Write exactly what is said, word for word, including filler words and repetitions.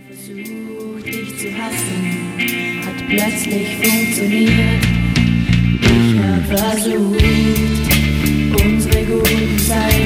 Versucht dich zu hassen, hat plötzlich funktioniert. Ich hab versucht, unsere guten Zeiten